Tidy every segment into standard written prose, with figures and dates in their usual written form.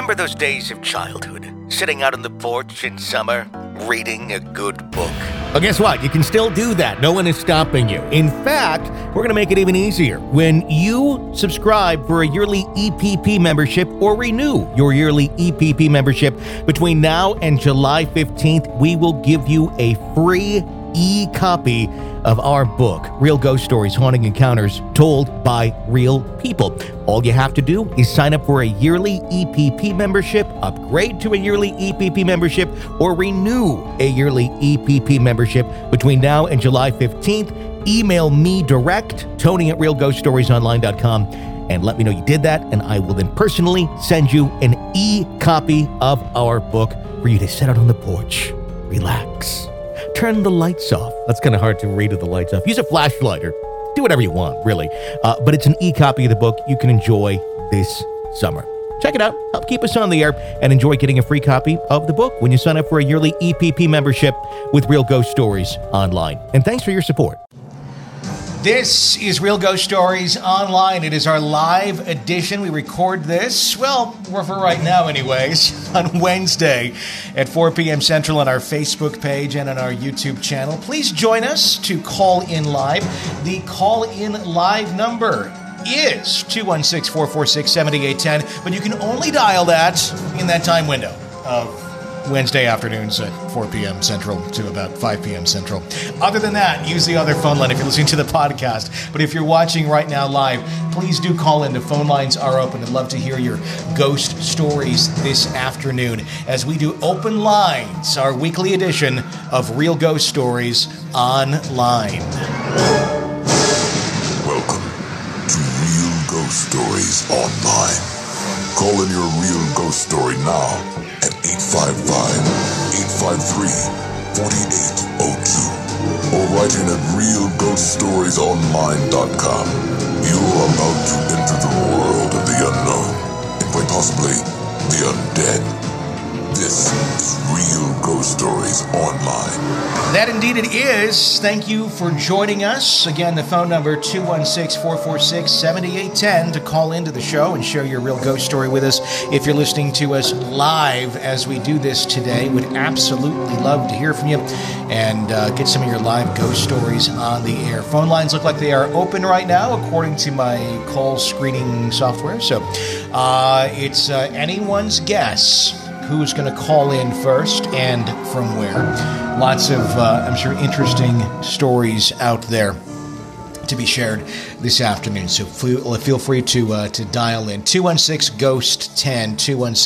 Remember those days of childhood, sitting out on the porch in summer, reading a good book? Well, guess what? You can still do that. No one is stopping you. In fact, we're going to make it even easier. When you subscribe for a yearly EPP membership or renew your yearly EPP membership between now and July 15th, we will give you a free e-copy of our book, Real Ghost Stories, Haunting Encounters Told by Real People. All you have to do is sign up for a yearly EPP membership, upgrade to a yearly EPP membership, or renew a yearly EPP membership between now and July 15th. Email me direct, Tony@realghoststoriesonline.com, and let me know you did that, and I will then personally send you an e-copy of our book for you to sit out on the porch, relax, turn the lights off. That's kind of hard to read with the lights off. Use a flashlight or do whatever you want, really. But it's an e-copy of the book you can enjoy this summer. Check it out. Help keep us on the air and enjoy getting a free copy of the book when you sign up for a yearly EPP membership with Real Ghost Stories Online. And thanks for your support. This is Real Ghost Stories Online. It is our live edition. We record this, well, for right now anyways, on Wednesday at 4 p.m. Central on our Facebook page and on our YouTube channel. Please join us to call in live. The call-in live number is 216-446-7810, but you can only dial that in that time window of Wednesday afternoons at 4 p.m. Central to about 5 p.m. Central. Other than that, use the other phone line if you're listening to the podcast. But if you're watching right now live, please do call in. The phone lines are open. I'd love to hear your ghost stories this afternoon as we do Open Lines, our weekly edition of Real Ghost Stories Online. Welcome to Real Ghost Stories Online. Call in your real ghost story now at 855-853-4802 or write in at realghoststoriesonline.com. You are about to enter the world of the unknown and quite possibly the undead. This is Real Ghost Stories Online. That indeed it is. Thank you for joining us. Again, the phone number 216-446-7810 to call into the show and share your real ghost story with us. If you're listening to us live as we do this today, would absolutely love to hear from you and get some of your live ghost stories on the air. Phone lines look like they are open right now according to my call screening software. So it's anyone's guess who's going to call in first and from where. Lots of, I'm sure, interesting stories out there to be shared this afternoon. So feel free to dial in. 216-GHOST-10.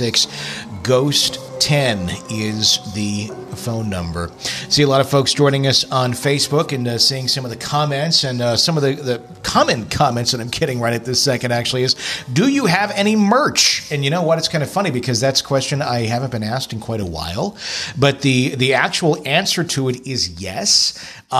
216-GHOST-10 is the phone number. See a lot of folks joining us on Facebook and seeing some of the comments, and some of the common comments that I'm getting right at this second actually is, do you have any merch? And you know what? It's kind of funny because that's a question I haven't been asked in quite a while, but the actual answer to it is yes.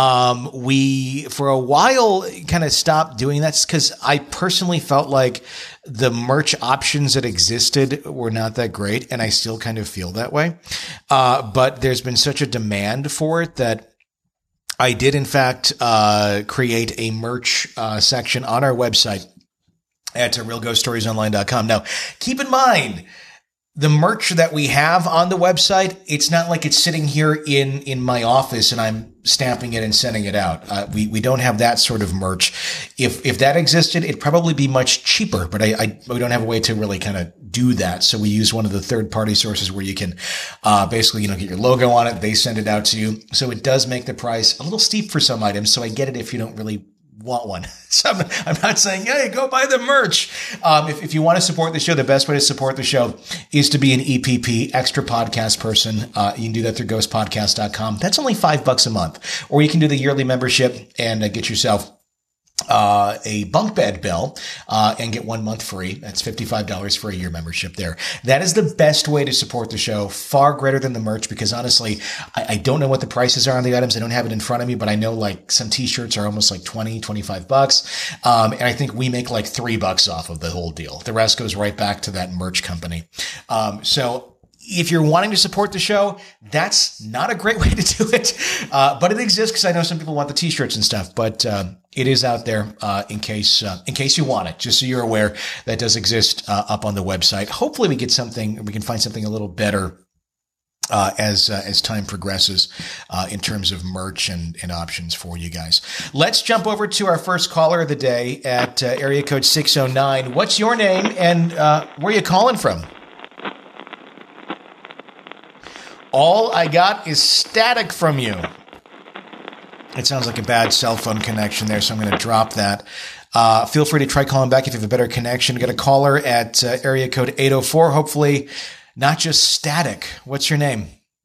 We, for a while, kind of stopped doing that because I personally felt like the merch options that existed were not that great, and I still kind of feel that way. But there's been such a demand for it that I did, in fact, create a merch section on our website at realghoststoriesonline.com. Now, keep in mind, the merch that we have on the website, it's not like it's sitting here in my office and I'm stamping it and sending it out. We don't have that sort of merch. If that existed, it'd probably be much cheaper, but we don't have a way to really kind of do that. So we use one of the third-party sources where you can basically, get your logo on it. They send it out to you. So it does make the price a little steep for some items. So I get it if you don't really want one. So I'm not saying, hey, go buy the merch. If you want to support the show, the best way to support the show is to be an EPP, extra podcast person. You can do that through ghostpodcast.com. That's only $5 a month. Or you can do the yearly membership and get yourself a bunk bed bell, and get 1 month free. That's $55 for a year membership there. That is the best way to support the show, far greater than the merch, because honestly, I don't know what the prices are on the items. I don't have it in front of me, but I know like some t-shirts are almost like $25. And I think we make like $3 off of the whole deal. The rest goes right back to that merch company. So if you're wanting to support the show, that's not a great way to do it. But it exists because I know some people want the t-shirts and stuff, but it is out there in case you want it, just so you're aware that does exist up on the website. Hopefully we can find something a little better as time progresses in terms of merch and options for you guys. Let's jump over to our first caller of the day at area code 609. What's your name and where are you calling from? All I got is static from you. It sounds like a bad cell phone connection there, so I'm going to drop that. Feel free to try calling back if you have a better connection. Got a caller at area code 804. Hopefully not just static. What's your name?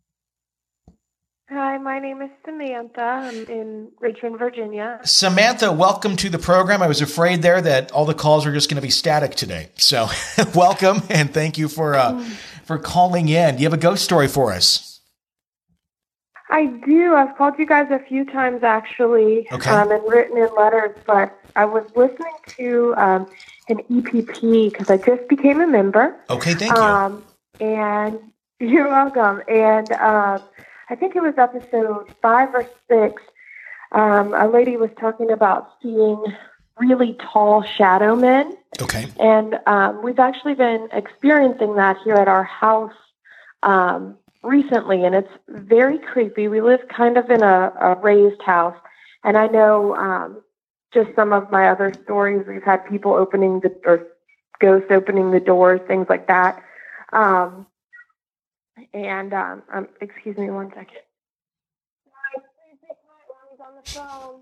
Hi, my name is Samantha. I'm in Richmond, Virginia. Samantha, welcome to the program. I was afraid there that all the calls were just going to be static today. So welcome and thank you for calling in. Do you have a ghost story for us? I do. I've called you guys a few times, actually, and written in letters, but I was listening to an EPP because I just became a member. Okay, thank you. And you're welcome. And I think it was episode 5 or 6. A lady was talking about seeing really tall shadow men. Okay. And we've actually been experiencing that here at our house recently, and it's very creepy. We live kind of in a raised house, and I know just some of my other stories, we've had people ghosts opening the doors, things like that. Excuse me one second. Mommy's on the phone.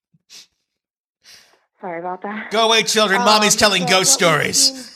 Sorry about that. Go away, children. Mommy's telling ghost stories.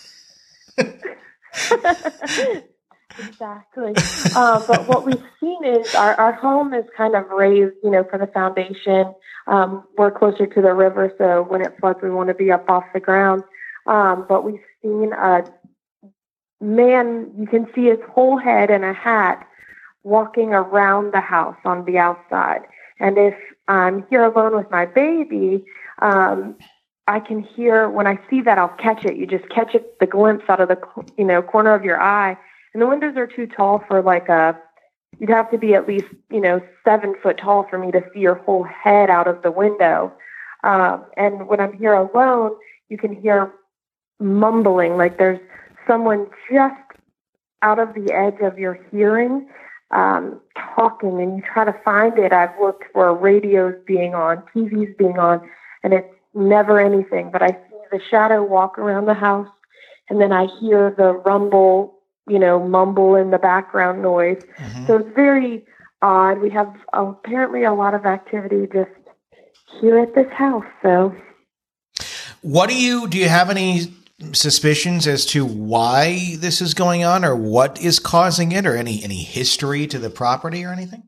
Exactly. But what we've seen is our home is kind of raised, for the foundation. We're closer to the river, so when it floods, we want to be up off the ground. But we've seen a man, you can see his whole head in a hat walking around the house on the outside. And if I'm here alone with my baby, I can hear, when I see that, I'll catch it. You just catch it, the glimpse out of the, corner of your eye. And the windows are too tall for you'd have to be at least, 7 foot tall for me to see your whole head out of the window. And when I'm here alone, you can hear mumbling, like there's someone just out of the edge of your hearing, talking, and you try to find it. I've looked for radios being on, TVs being on, and it's never anything. But I see the shadow walk around the house, and then I hear the rumble, mumble in the background noise. Mm-hmm. So it's very odd. We have apparently a lot of activity just here at this house. So, do you have any suspicions as to why this is going on, or what is causing it, or any history to the property or anything?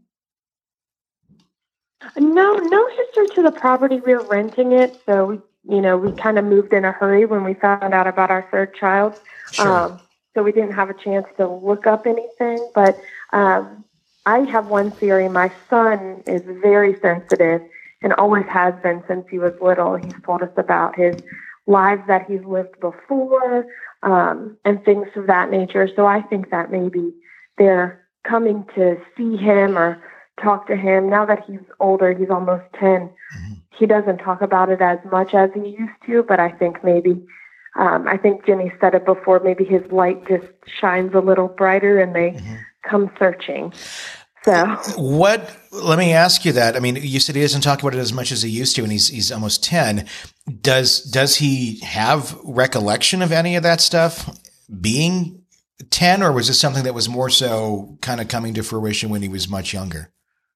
No history to the property. We're renting it, so we kind of moved in a hurry when we found out about our third child. Sure. So we didn't have a chance to look up anything. But I have one theory. My son is very sensitive and always has been since he was little. He's told us about his lives that he's lived before, and things of that nature. So I think that maybe they're coming to see him or talk to him. Now that he's older, he's almost 10, mm-hmm. He doesn't talk about it as much as he used to, but I think maybe, I think Jenny said it before, maybe his light just shines a little brighter and they mm-hmm. come searching. So let me ask you that. I mean, you said he doesn't talk about it as much as he used to, and he's almost 10. Does he have recollection of any of that stuff being 10, or was this something that was more so kind of coming to fruition when he was much younger?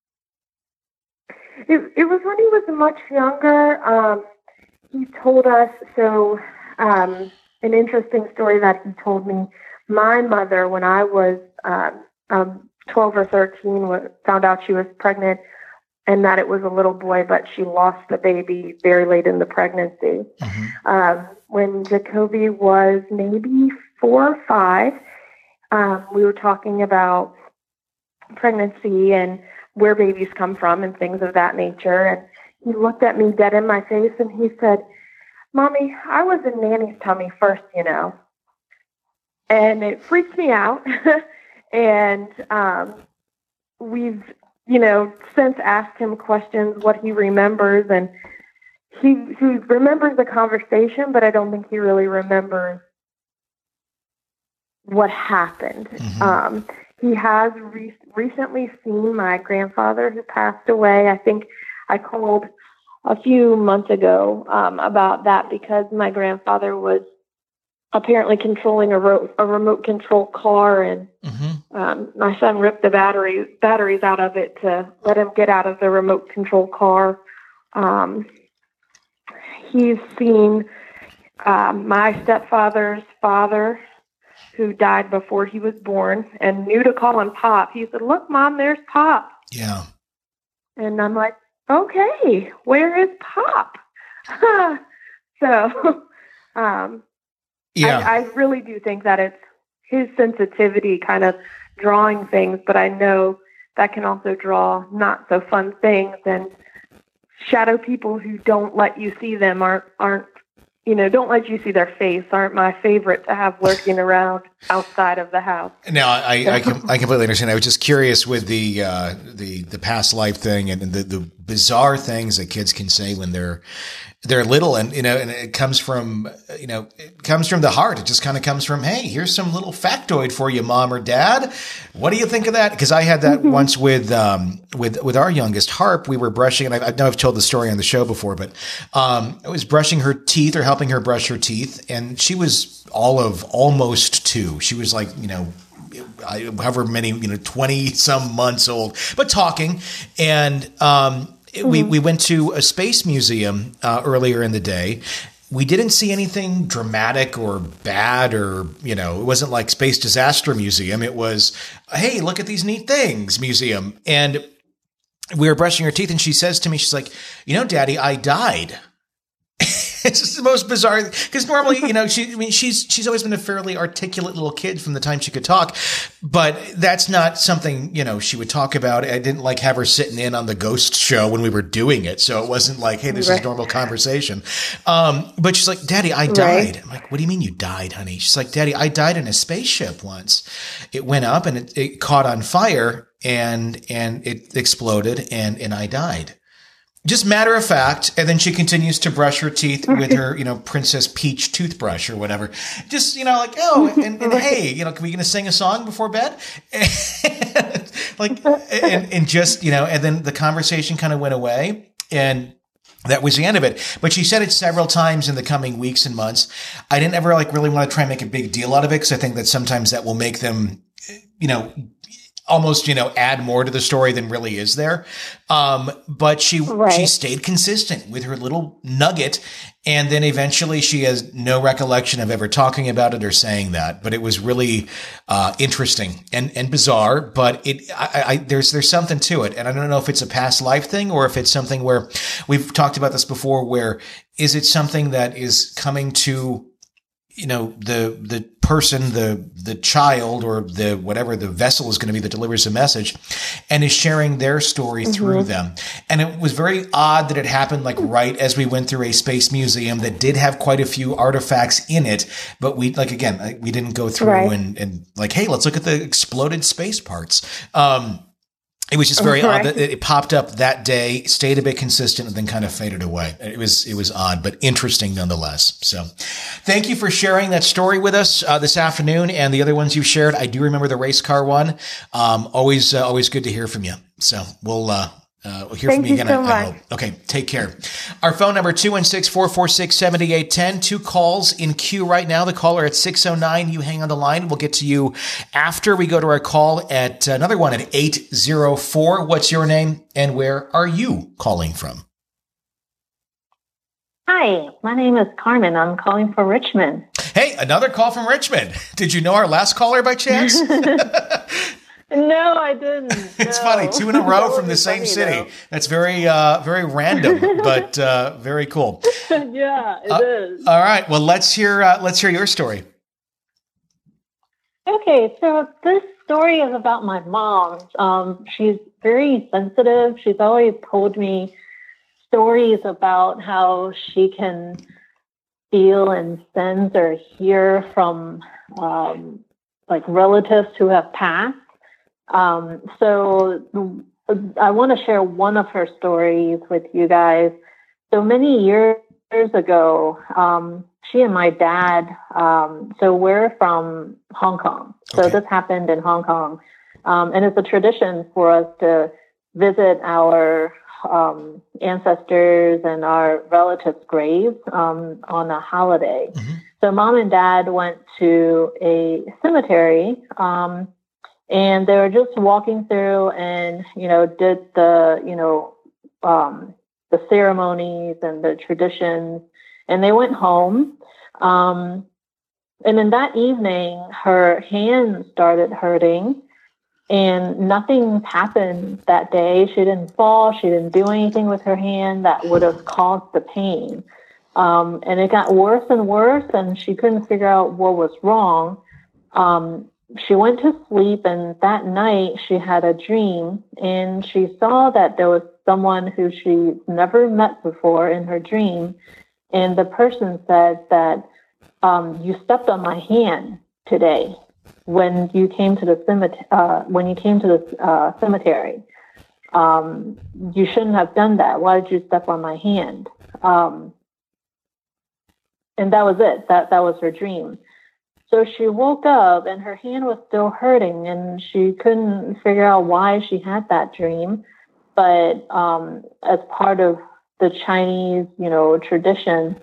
It was when he was much younger. He told us, an interesting story that he told me. My mother, when I was 12 or 13, found out she was pregnant and that it was a little boy, but she lost the baby very late in the pregnancy. Mm-hmm. When Jacoby was maybe 4 or 5, we were talking about pregnancy and where babies come from and things of that nature. And he looked at me dead in my face and he said, "Mommy, I was in Nanny's tummy first, And it freaked me out. And we've, since asked him questions, what he remembers, and he remembers the conversation, but I don't think he really remembers what happened. Mm-hmm. He has recently seen my grandfather who passed away. I think I called a few months ago about that because my grandfather was apparently controlling a remote control car, and my son ripped the batteries out of it to let him get out of the remote control car. He's seen my stepfather's father, who died before he was born, and knew to call him Pop. He said, "Look, Mom, there's Pop." Yeah. And I'm like, "Okay, where is Pop?" So, Yeah. I really do think that it's his sensitivity kind of drawing things, but I know that can also draw not so fun things, and shadow people who don't let you see them aren't don't let you see their face aren't my favorite to have lurking around outside of the house. No, I completely understand. I was just curious with the past life thing and the bizarre things that kids can say when they're little, and and it comes from the heart. It just kind of comes from, hey, here's some little factoid for you, Mom or Dad. What do you think of that? Because I had that once with our youngest, Harp. We were brushing, and I know I've told the story on the show before, but I was brushing her teeth or helping her brush her teeth, and she was all of almost 2. She was like, however many, 20 some months old, but talking. And, we went to a space museum, earlier in the day. We didn't see anything dramatic or bad or, it wasn't like Space Disaster Museum. It was, hey, look at these neat things museum. And we were brushing her teeth, and she says to me, she's like, Daddy, I died. It's just the most bizarre, because normally, she's always been a fairly articulate little kid from the time she could talk, but that's not something, she would talk about. I didn't have her sitting in on the ghost show when we were doing it. So it wasn't like, hey, this is normal conversation. But she's like, Daddy, I died. Right. I'm like, what do you mean you died, honey? She's like, Daddy, I died in a spaceship once. It went up and it caught on fire and it exploded and I died. Just matter of fact. And then she continues to brush her teeth with her, Princess Peach toothbrush or whatever. Just, and hey, can we gonna sing a song before bed? and just, and then the conversation kind of went away, and that was the end of it. But she said it several times in the coming weeks and months. I didn't ever really want to try and make a big deal out of it, because I think that sometimes that will make them, almost, add more to the story than really is there. But she stayed consistent with her little nugget. And then eventually she has no recollection of ever talking about it or saying that. But it was really, interesting and bizarre, but there's something to it. And I don't know if it's a past life thing or if it's something where we've talked about this before, where is it something that is coming to, the person, the child, or the whatever the vessel is going to be that delivers the message, and is sharing their story through them. And it was very odd that it happened right as we went through a space museum that did have quite a few artifacts in it, but we we didn't go through and hey, let's look at the exploded space parts. It was just very odd that it popped up that day, stayed a bit consistent, and then kind of faded away. It was odd, but interesting nonetheless. So thank you for sharing that story with us this afternoon, and the other ones you've shared. I do remember the race car one. Always good to hear from you. So we'll hear from you again. So I hope. Okay, take care. Our phone number, 216-446-7810. 2 calls in queue right now. The caller at 609. You hang on the line. We'll get to you after we go to our call at another one at 804. What's your name and where are you calling from? Hi, my name is Carmen. I'm calling from Richmond. Hey, another call from Richmond. Did you know our last caller by chance? No, I didn't. It's funny. 2 in a row from the same city. Though. That's very, very random, but very cool. Yeah, it is. All right. Well, let's hear your story. Okay, so this story is about my mom. She's very sensitive. She's always told me stories about how she can feel and sense or hear from relatives who have passed. So I want to share one of her stories with you guys. So many years ago, she and my dad, so we're from Hong Kong. So this happened in Hong Kong. And it's a tradition for us to visit our ancestors and our relatives' graves on a holiday. Mm-hmm. So mom and dad went to a cemetery, and they were just walking through and, did the ceremonies and the traditions, and they went home. And then that evening, her hand started hurting. And nothing happened that day. She didn't fall. She didn't do anything with her hand that would have caused the pain. And it got worse and worse, and she couldn't figure out what was wrong. She went to sleep, and that night she had a dream, and she saw that there was someone who she never met before in her dream. And the person said that, you stepped on my hand today when you came to the cemetery. You shouldn't have done that. Why did you step on my hand? And that was it. That was her dream. So she woke up and her hand was still hurting, and she couldn't figure out why she had that dream. But as part of the Chinese, tradition,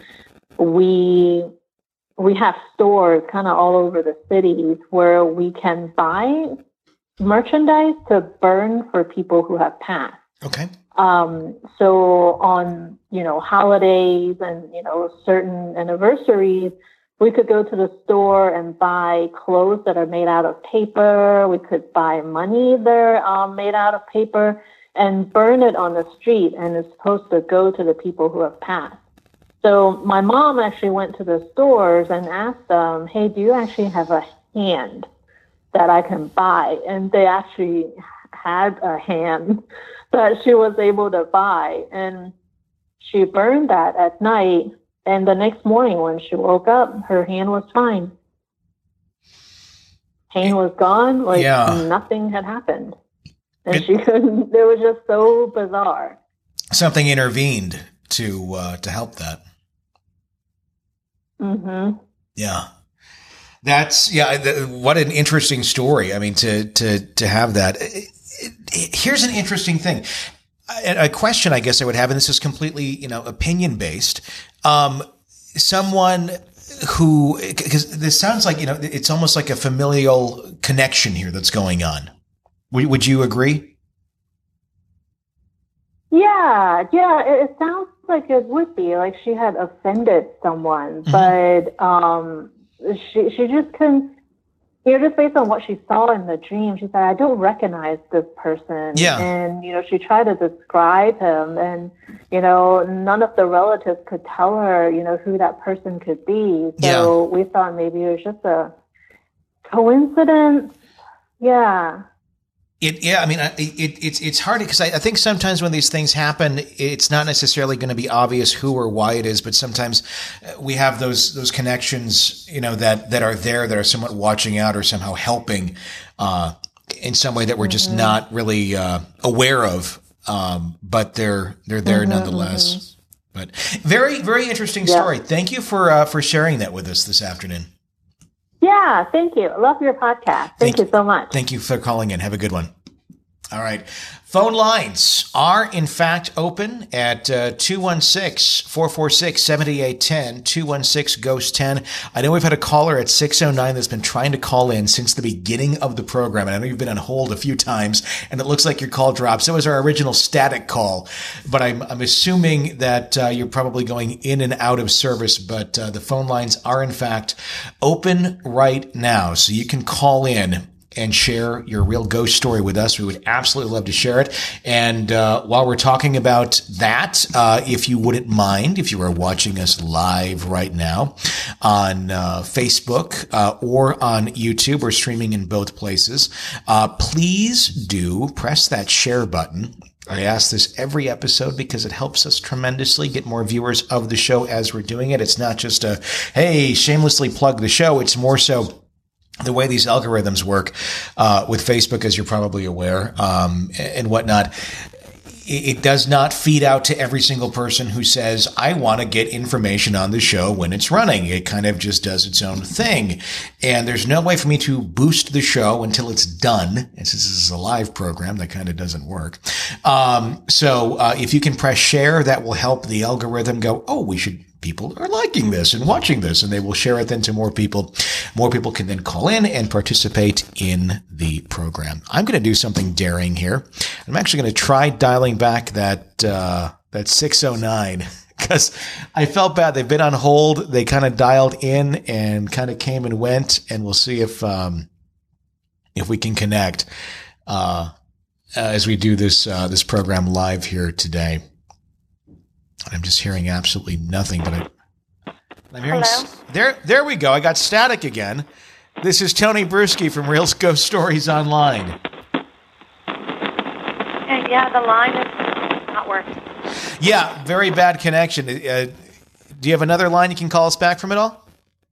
we have stores kind of all over the cities where we can buy merchandise to burn for people who have passed. Okay. So on, holidays and, certain anniversaries, we could go to the store and buy clothes that are made out of paper. We could buy money that are made out of paper and burn it on the street. And it's supposed to go to the people who have passed. So my mom actually went to the stores and asked them, hey, do you actually have a hand that I can buy? And they actually had a hand that she was able to buy. And she burned that at night. And the next morning when she woke up, her hand was fine. Pain was gone, nothing had happened. And she couldn't, it was just so bizarre. Something intervened to help that. Mm-hmm. Yeah. What an interesting story. I mean, to have that. Here's an interesting thing. A question I guess I would have, and this is completely, opinion based. Someone who, because this sounds like, it's almost like a familial connection here that's going on. Would you agree? Yeah. It sounds like it would be like she had offended someone, but she just couldn't. Just based on what she saw in the dream, she said, "I don't recognize this person." Yeah, and she tried to describe him, and none of the relatives could tell her, who that person could be. So we thought maybe it was just a coincidence. Yeah. It's hard because I think sometimes when these things happen, it's not necessarily going to be obvious who or why it is, but sometimes we have those connections, that are there, that are somewhat watching out or somehow helping, in some way that we're just not really, aware of. But they're there nonetheless. But very, very interesting story. Thank you for sharing that with us this afternoon. Yeah, thank you. I love your podcast. Thank you so much. Thank you for calling in. Have a good one. All right. Phone lines are, in fact, open at 216-446-7810, 216-GHOST-10. I know we've had a caller at 609 that's been trying to call in since the beginning of the program, and I know you've been on hold a few times, and it looks like your call dropped. So it was our original static call, but I'm assuming that you're probably going in and out of service, but the phone lines are, in fact, open right now, so you can call in and share your real ghost story with us. We would absolutely love to share it. And while we're talking about that, if you wouldn't mind, if you are watching us live right now on Facebook or on YouTube, or streaming in both places, please do press that share button. I ask this every episode because it helps us tremendously get more viewers of the show as we're doing it. It's not just a, hey, shamelessly plug the show. It's more so, the way these algorithms work with Facebook, as you're probably aware, and whatnot, it does not feed out to every single person who says, I want to get information on the show when it's running. It kind of just does its own thing. And there's no way for me to boost the show until it's done. And since this is a live program, that kind of doesn't work. So if you can press share, that will help the algorithm go, oh, people are liking this and watching this, and they will share it then to more people. More people can then call in and participate in the program. I'm going to do something daring here. I'm actually going to try dialing back that 609 because I felt bad. They've been on hold. They kind of dialed in and kind of came and went, and we'll see if we can connect as we do this program live here today. I'm just hearing absolutely nothing, but I'm hearing. Hello? There we go. I got static again. This is Tony Bruschi from Real Ghost Stories Online. Yeah, the line is not working. Yeah, very bad connection. Do you have another line you can call us back from it all?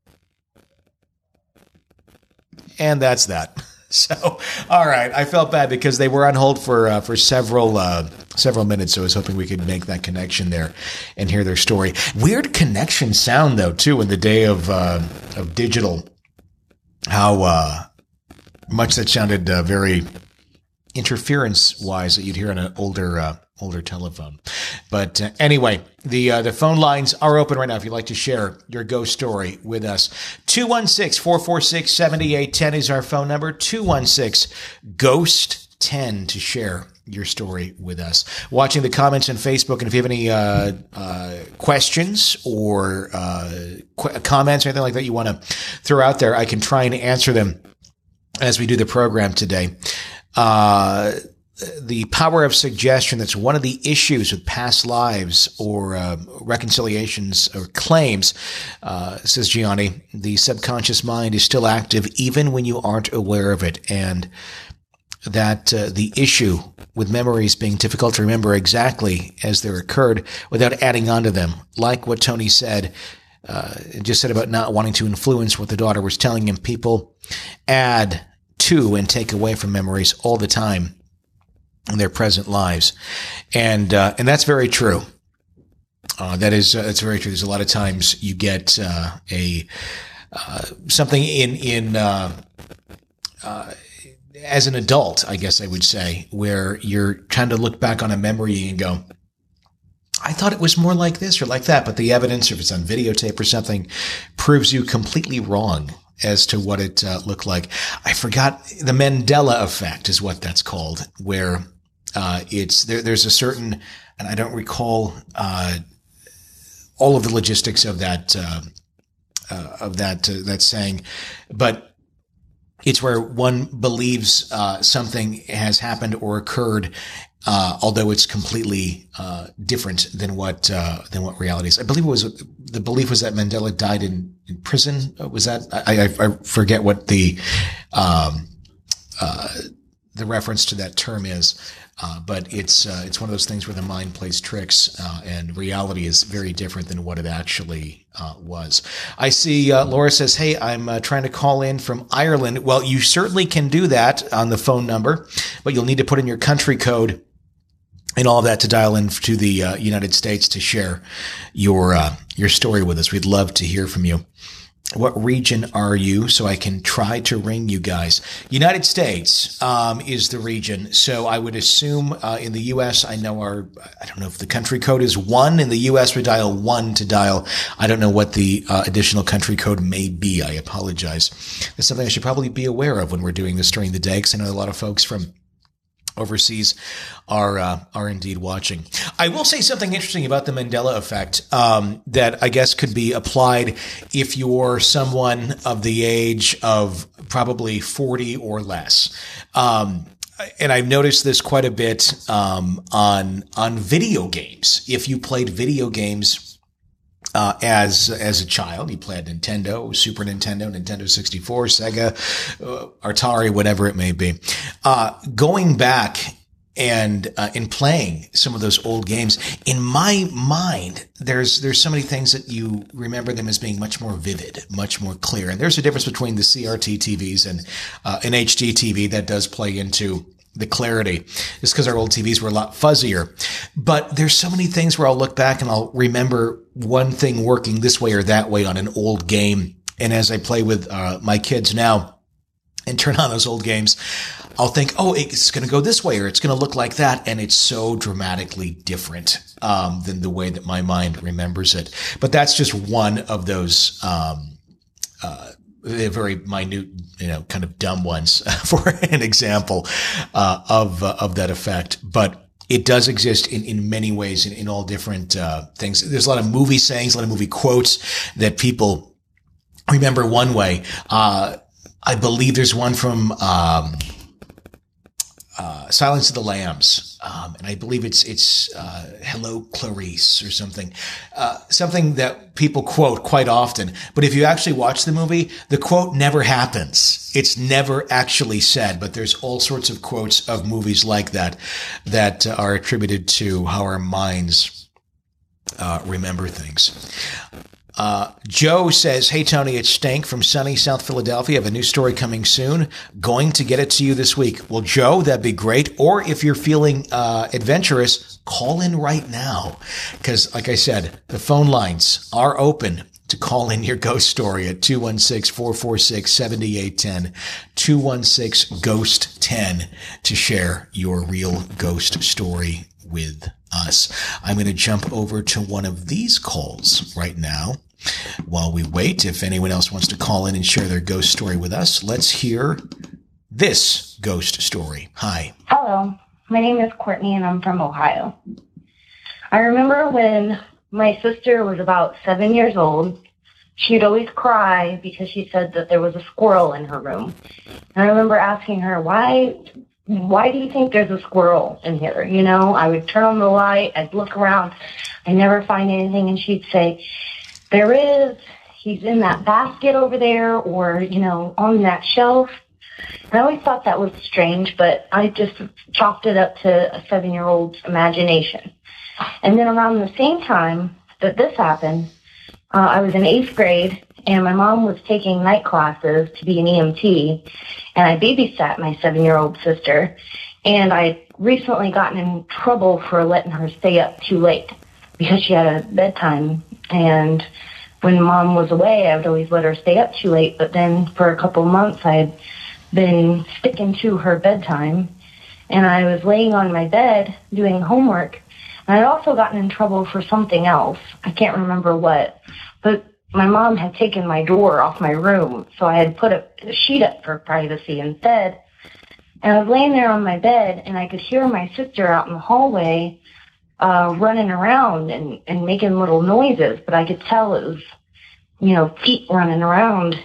And that's that. So, all right. I felt bad because they were on hold for several minutes. So I was hoping we could make that connection there and hear their story. Weird connection sound though, too, in the day of digital. How much that sounded very interference wise that you'd hear on an older telephone. But anyway, the phone lines are open right now if you'd like to share your ghost story with us. 216-446-7810 is our phone number. 216-GHOST-10 to share your story with us. Watching the comments on Facebook, and if you have any questions or comments or anything like that you want to throw out there, I can try and answer them as we do the program today. The power of suggestion, that's one of the issues with past lives or reconciliations or claims, says Gianni. The subconscious mind is still active even when you aren't aware of it. And that the issue with memories being difficult to remember exactly as they occurred without adding on to them, like what Tony said, just said about not wanting to influence what the daughter was telling him. People add to and take away from memories all the time in their present lives. And that's very true. That's very true. There's a lot of times you get something in as an adult, I guess I would say, where you're trying to look back on a memory and go, I thought it was more like this or like that, but the evidence, if it's on videotape or something, proves you completely wrong as to what it looked like. I forgot, the Mandela effect is what that's called, where there's a certain, and I don't recall all of the logistics of that saying, but it's where one believes something has happened or occurred, although it's completely different than what reality is. I believe the belief was that Mandela died in prison. Was that? I forget what the reference to that term is. But it's one of those things where the mind plays tricks, and reality is very different than what it actually was. I see Laura says, hey, I'm trying to call in from Ireland. Well, you certainly can do that on the phone number, but you'll need to put in your country code and all of that to dial in to the United States to share your story with us. We'd love to hear from you. What region are you, so I can try to ring you guys? United States is the region. So I would assume in the U.S., I don't know if the country code is 1. In the U.S., we dial 1 to dial. I don't know what the additional country code may be. I apologize. That's something I should probably be aware of when we're doing this during the day, because I know a lot of folks from overseas are indeed watching. I will say something interesting about the Mandela effect that I guess could be applied if you're someone of the age of probably 40 or less. And I've noticed this quite a bit on video games. If you played video games as a child, you played Nintendo, Super Nintendo, Nintendo 64, Sega, Atari, whatever it may be. Going back and in playing some of those old games, in my mind, there's so many things that you remember them as being much more vivid, much more clear. And there's a difference between the CRT TVs and an HD TV that does play into the clarity. It's because our old TVs were a lot fuzzier. But there's so many things where I'll look back and I'll remember one thing working this way or that way on an old game. And as I play with my kids now and turn on those old games, I'll think, oh, it's going to go this way or it's going to look like that. And it's so dramatically different than the way that my mind remembers it. But that's just one of those very minute, kind of dumb ones for an example of that effect. But it does exist in many ways in all different things. There's a lot of movie sayings, a lot of movie quotes that people remember one way. I believe there's one from Silence of the Lambs, and I believe it's Hello, Clarice or something. Something that people quote quite often. But if you actually watch the movie, the quote never happens. It's never actually said, but there's all sorts of quotes of movies like that are attributed to how our minds remember things. Joe says, hey, Tony, it's Stank from sunny South Philadelphia. I have a new story coming soon. Going to get it to you this week. Well, Joe, that'd be great. Or if you're feeling adventurous, call in right now. Because, like I said, the phone lines are open to call in your ghost story at 216-446-7810, 216-GHOST-10 to share your real ghost story with us. I'm going to jump over to one of these calls right now. While we wait, if anyone else wants to call in and share their ghost story with us, let's hear this ghost story. Hi. Hello. My name is Courtney, and I'm from Ohio. I remember when my sister was about 7 years old, she'd always cry because she said that there was a squirrel in her room. And I remember asking her, why do you think there's a squirrel in here? I would turn on the light, I'd look around, I'd never find anything, and she'd say, there is, he's in that basket over there, or, on that shelf. I always thought that was strange, but I just chalked it up to a 7-year-old's imagination. And then around the same time that this happened, I was in 8th grade, and my mom was taking night classes to be an EMT, and I babysat my 7-year-old sister, and I recently gotten in trouble for letting her stay up too late because she had a bedtime. And when Mom was away, I would always let her stay up too late. But then for a couple of months, I had been sticking to her bedtime. And I was laying on my bed doing homework. And I'd also gotten in trouble for something else. I can't remember what. But my mom had taken my door off my room. So I had put a sheet up for privacy instead. And I was laying there on my bed, and I could hear my sister out in the hallway running around and making little noises, but I could tell it was, feet running around.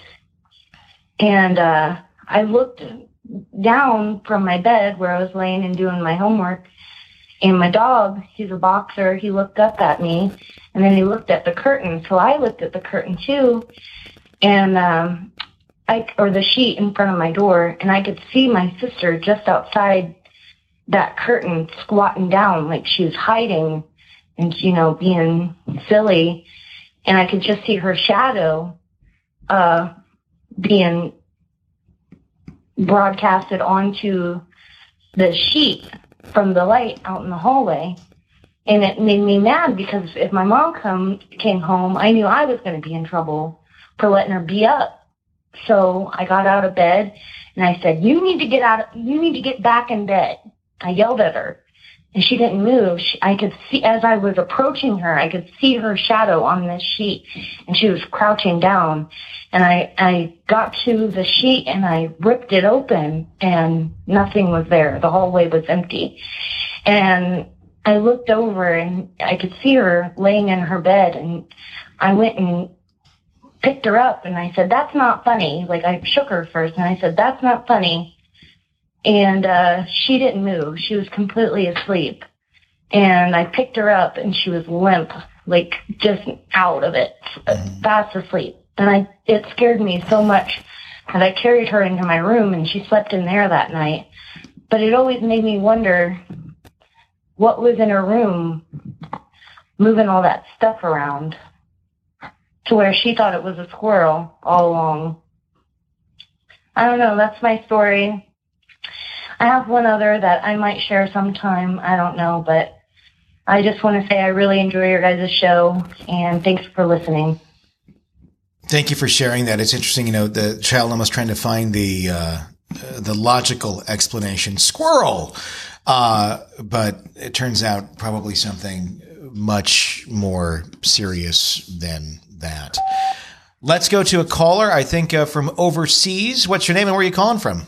And I looked down from my bed where I was laying and doing my homework, and my dog, he's a boxer, he looked up at me, and then he looked at the curtain. So I looked at the curtain too, and or the sheet in front of my door, and I could see my sister just outside that curtain squatting down like she was hiding and, being silly. And I could just see her shadow being broadcasted onto the sheet from the light out in the hallway. And it made me mad because if my mom came home, I knew I was going to be in trouble for letting her be up. So I got out of bed and I said, you need to get back in bed. I yelled at her, and she didn't move. I could see, as I was approaching her, I could see her shadow on this sheet, and she was crouching down. And I got to the sheet, and I ripped it open, and nothing was there. The hallway was empty. And I looked over, and I could see her laying in her bed, and I went and picked her up, and I said, that's not funny. Like, I shook her first, and I said, that's not funny. And she didn't move. She was completely asleep. And I picked her up, and she was limp, like just out of it, fast asleep. And it scared me so much that I carried her into my room, and she slept in there that night. But it always made me wonder, what was in her room moving all that stuff around to where she thought it was a squirrel all along. I don't know. That's my story. I have one other that I might share sometime. I don't know, but I just want to say I really enjoy your guys' show, and thanks for listening. Thank you for sharing that. It's interesting, the child almost trying to find the logical explanation, squirrel. But it turns out probably something much more serious than that. Let's go to a caller, I think, from overseas. What's your name and where are you calling from?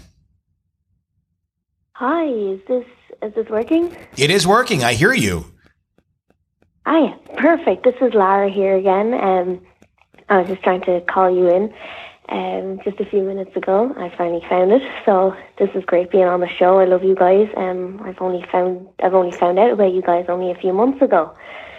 Hi, is this working? It is working. I hear you. Hi, perfect. This is Lara here again. I was just trying to call you in just a few minutes ago. I finally found it, so this is great being on the show. I love you guys. I've only found out about you guys only a few months ago.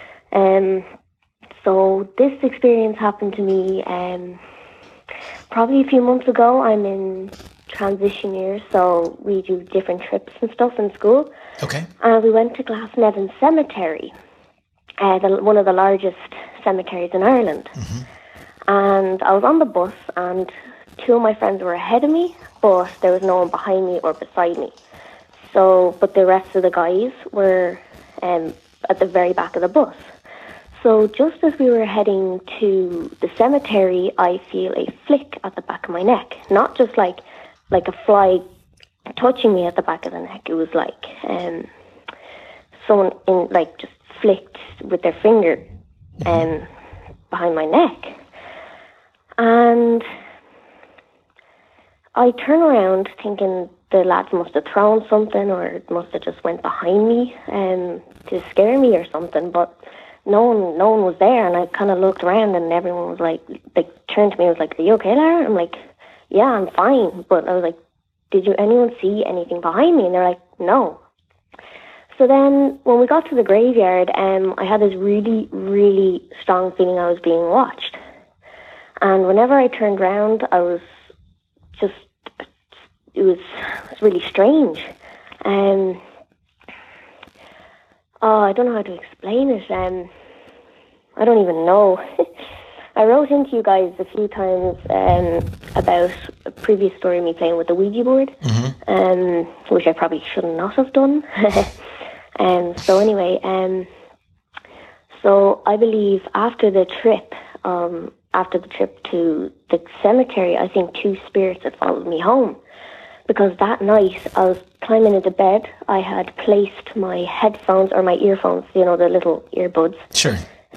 So this experience happened to me probably a few months ago. I'm in transition year, so we do different trips and stuff in school. Okay. We went to Glasnevin Cemetery, one of the largest cemeteries in Ireland. Mm-hmm. And I was on the bus, and two of my friends were ahead of me, but there was no one behind me or beside me. But the rest of the guys were at the very back of the bus. So just as we were heading to the cemetery, I feel a flick at the back of my neck. Not just like a fly touching me at the back of the neck. It was like someone just flicked with their finger behind my neck. And I turn around thinking the lads must have thrown something or it must have just went behind me to scare me or something. But no one was there. And I kind of looked around and everyone was like turned to me and was like, "Are you okay, Lara?" I'm like, "Yeah, I'm fine." But I was like, "Did anyone see anything behind me?" And they're like, "No." So then when we got to the graveyard, I had this really, really strong feeling I was being watched. And whenever I turned around, I was just, it was really strange. I don't know how to explain it. I don't even know. I wrote into you guys a few times about a previous story of me playing with the Ouija board, which I probably should not have done. So anyway, so I believe after the trip to the cemetery, I think two spirits had followed me home. Because that night I was climbing into bed. I had placed my headphones or my earphones, the little earbuds. Sure.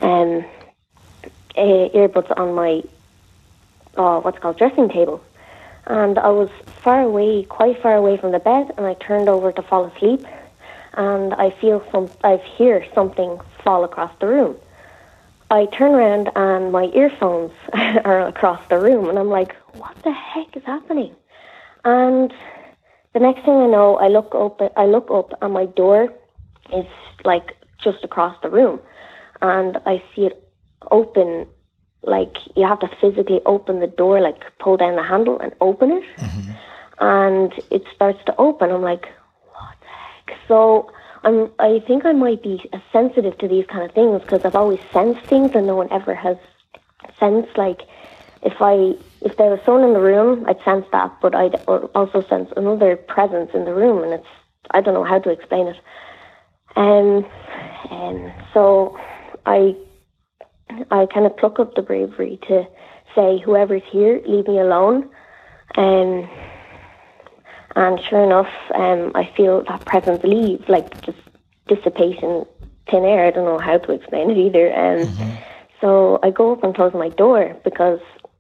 Earbuds on my dressing table. And I was quite far away from the bed, and I turned over to fall asleep. And I hear something fall across the room. I turn around and my earphones are across the room, and I'm like, what the heck is happening? And the next thing I know, I look up and my door is just across the room, and I see it open. You have to physically open the door, pull down the handle and open it. Mm-hmm. And it starts to open. I'm like, what the heck? So I think I might be sensitive to these kind of things because I've always sensed things and no one ever has sensed. If there was someone in the room, I'd sense that, but I'd also sense another presence in the room, and I don't know how to explain it. And so I kind of pluck up the bravery to say, whoever's here, leave me alone. And sure enough, I feel that presence leave, just dissipate in thin air. I don't know how to explain it either. So I go up and close my door because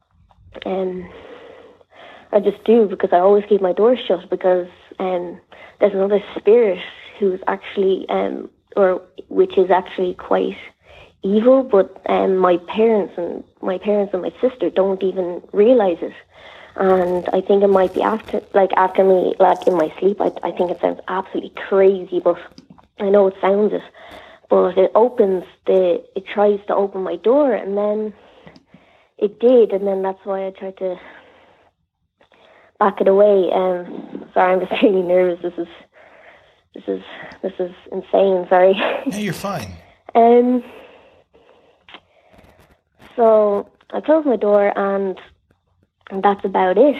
I just do, because I always keep my door shut, because there's another spirit who's actually, which is actually quite evil, but my parents and my sister don't even realize it. And I think it might be after me, in my sleep. I think it sounds absolutely crazy, but I know it sounds it. But it tries to open my door, and then it did, and then that's why I tried to back it away. Sorry, I'm just really nervous. this is insane. Sorry. Yeah, you're fine. So I closed my door, and that's about it.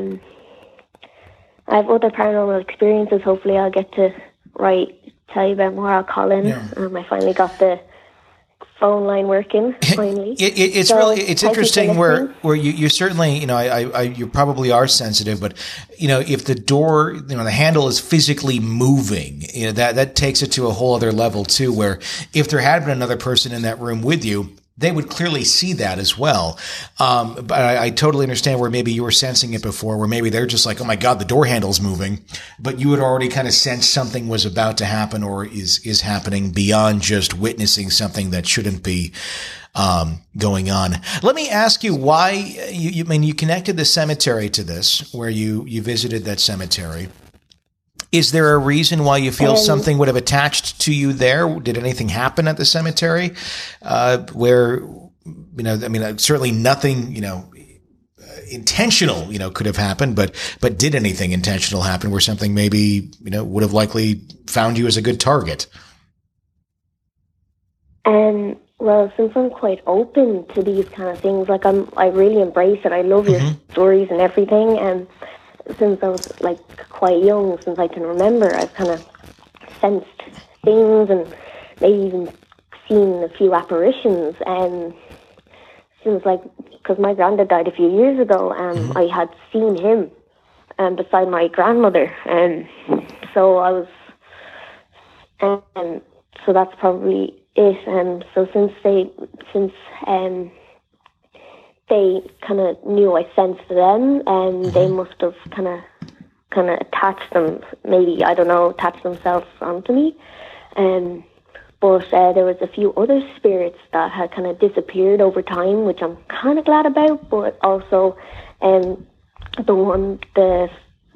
I have other paranormal experiences. Hopefully, I'll get to tell you about more. I'll call in. Yeah. I finally got the phone line working. Finally, it's So, really it's thank you for interesting listening. where you certainly you probably are sensitive, but if the door the handle is physically moving, that takes it to a whole other level too. Where if there had been another person in that room with you, they would clearly see that as well. But I totally understand where maybe you were sensing it before, where maybe they're just like, oh my God, the door handle's moving. But you had already kind of sensed something was about to happen or is happening beyond just witnessing something that shouldn't be going on. Let me ask you why you connected the cemetery to this, where you visited that cemetery. Is there a reason why you feel something would have attached to you there? Did anything happen at the cemetery where, certainly nothing, intentional, could have happened, but did anything intentional happen where something maybe, would have likely found you as a good target? Well, since I'm quite open to these kind of things, I really embrace it. I love your stories and everything, and since I was quite young, since I can remember, I've kind of sensed things and maybe even seen a few apparitions. And since because my granddad died a few years ago, and I had seen him beside my grandmother, and so I was, so that's probably it. And so since they kind of knew I sensed them, and they must have kind of attached them, maybe, I don't know, attached themselves onto me. But there was a few other spirits that had kind of disappeared over time, which I'm kind of glad about, but also the one that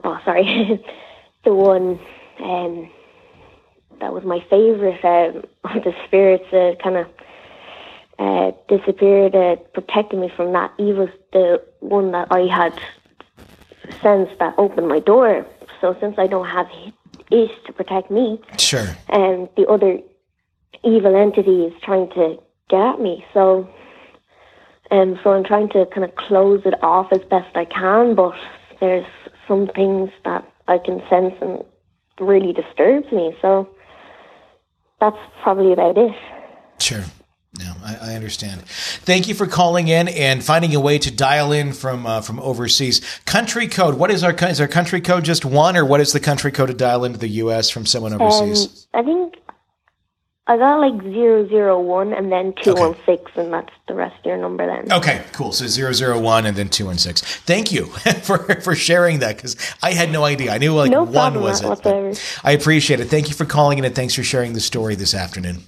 was my favorite of the spirits kind of disappeared, protecting me from that. He was the one that I had sensed that opened my door. So since I don't have it to protect me, sure, and the other evil entity is trying to get at me. So I'm trying to kind of close it off as best I can, but there's some things that I can sense and really disturbs me. So that's probably about it. Sure. No, I understand. Thank you for calling in and finding a way to dial in from overseas. Country code. What is our country code? Just one, or what is the country code to dial into the U.S. from someone overseas? I think I got 001 and then 216, and that's the rest of your number then. Okay, cool. So 001 and then 216. Thank you for sharing that, because I had no idea. I knew no one problem was it. Whatsoever. I appreciate it. Thank you for calling in, and thanks for sharing the story this afternoon.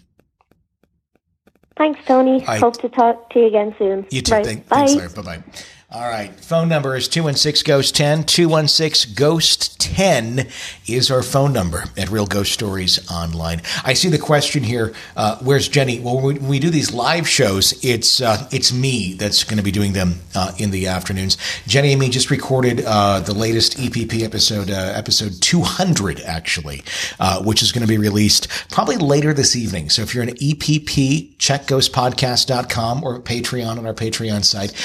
Thanks, Tony. Hope to talk to you again soon. You too. Right. Thanks, Larry. Bye-bye. All right. Phone number is 216-GHOST-10. 216-GHOST-10 is our phone number at Real Ghost Stories Online. I see the question here, where's Jenny? Well, when we do these live shows, it's me that's going to be doing them in the afternoons. Jenny and me just recorded the latest EPP episode, episode 200, actually, which is going to be released probably later this evening. So if you're an EPP, check ghostpodcast.com or Patreon on our Patreon site.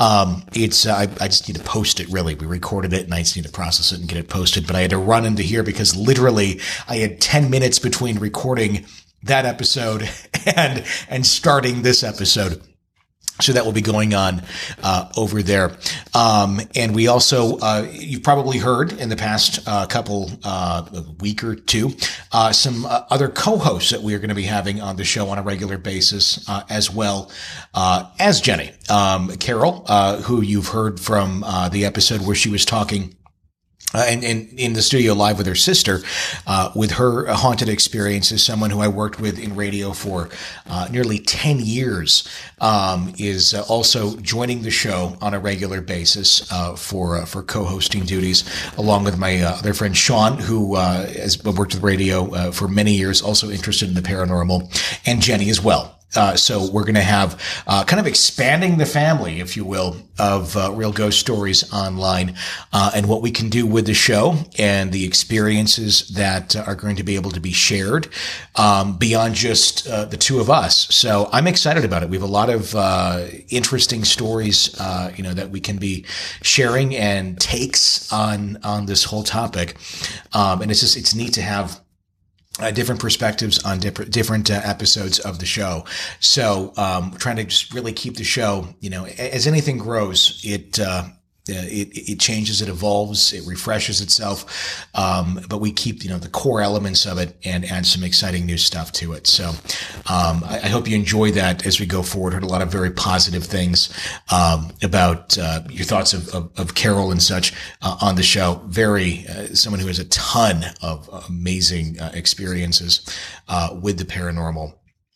I just need to post it, really. We recorded it and I just need to process it and get it posted. But I had to run into here because literally I had 10 minutes between recording that episode and starting this episode. So that will be going on over there. And we also, you've probably heard in the past week or two, some other co-hosts that we are going to be having on the show on a regular basis, as well as Jenny. Carol, who you've heard from the episode where she was talking and in the studio live with her sister, with her haunted experience as someone who I worked with in radio for nearly 10 years, is also joining the show on a regular basis for co-hosting duties, along with my other friend Sean, who has worked with radio for many years, also interested in the paranormal, and Jenny as well. So we're going to have kind of expanding the family, if you will, of Real Ghost Stories online, and what we can do with the show and the experiences that are going to be able to be shared beyond just the two of us. So I'm excited about it. We have a lot of interesting stories, that we can be sharing and takes on this whole topic. And it's neat to have different perspectives on different episodes of the show. So, trying to just really keep the show, as anything grows, it changes, it evolves, it refreshes itself. But we keep, the core elements of it and add some exciting new stuff to it. So, I hope you enjoy that as we go forward. Heard a lot of very positive things, about, your thoughts of Carol and such, on the show. Someone who has a ton of amazing, experiences, with the paranormal,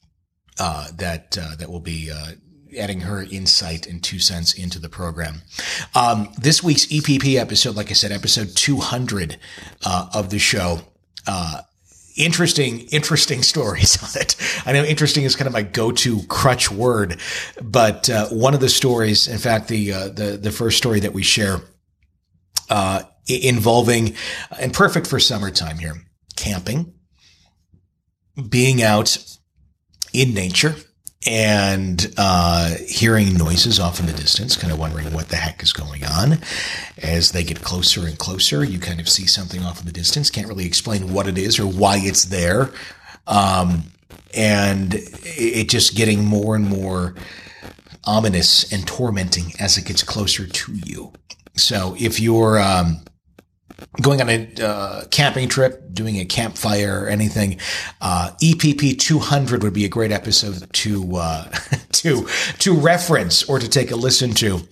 that will be, adding her insight and 2 cents into the program. This week's EPP episode, like I said, episode 200 of the show. Interesting stories on it. I know interesting is kind of my go-to crutch word, but one of the stories, in fact, the first story that we share, involving, and perfect for summertime here, camping, being out in nature, and hearing noises off in the distance, kind of wondering what the heck is going on. As they get closer and closer, you kind of see something off in the distance. Can't really explain what it is or why it's there. And it just getting more and more ominous and tormenting as it gets closer to you. So if you're going on a camping trip, doing a campfire or anything, EPP 200 would be a great episode to reference or to take a listen to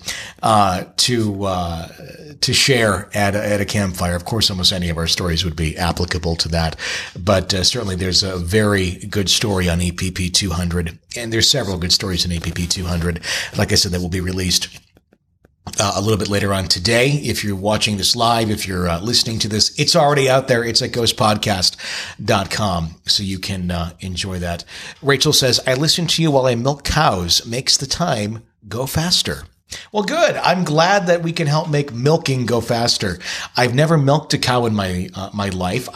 share at a campfire. Of course, almost any of our stories would be applicable to that, but certainly there's a very good story on EPP 200, and there's several good stories in EPP 200. Like I said, that will be released a little bit later on today. If you're watching this live, if you're listening to this, it's already out there. It's at ghostpodcast.com, so you can enjoy that. Rachel says, I listen to you while I milk cows. Makes the time go faster. Well, good. I'm glad that we can help make milking go faster. I've never milked a cow in my life.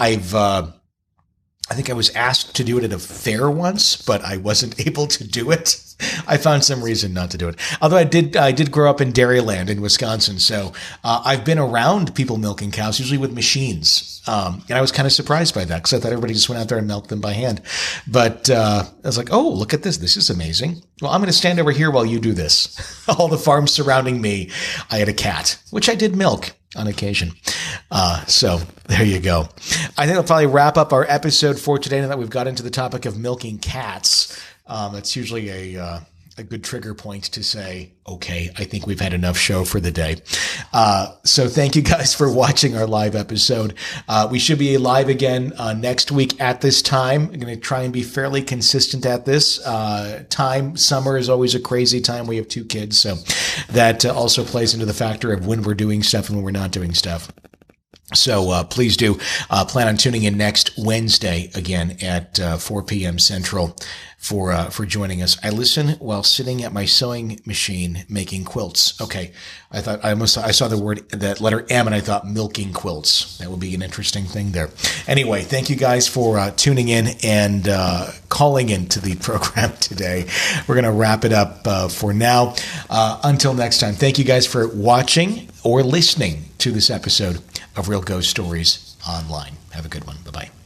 I think I was asked to do it at a fair once, but I wasn't able to do it. I found some reason not to do it. Although I did grow up in Dairyland in Wisconsin, so I've been around people milking cows, usually with machines. And I was kind of surprised by that because I thought everybody just went out there and milked them by hand. But I was like, oh, look at this. This is amazing. Well, I'm going to stand over here while you do this. All the farms surrounding me, I had a cat, which I did milk on occasion. So there you go. I think I'll probably wrap up our episode for today now that we've got into the topic of milking cats. That's usually a good trigger point to say, okay, I think we've had enough show for the day. So thank you guys for watching our live episode. We should be live again next week at this time. I'm going to try and be fairly consistent at this time. Summer is always a crazy time. We have 2 kids, so that also plays into the factor of when we're doing stuff and when we're not doing stuff. So please do plan on tuning in next Wednesday again at 4 p.m. Central for joining us. I listen while sitting at my sewing machine making quilts. Okay, I thought I saw that letter M, and I thought milking quilts. That would be an interesting thing there. Anyway, thank you guys for tuning in and calling into the program today. We're going to wrap it up for now. Until next time, thank you guys for watching or listening to this episode of Real Ghost Stories Online. Have a good one. Bye-bye.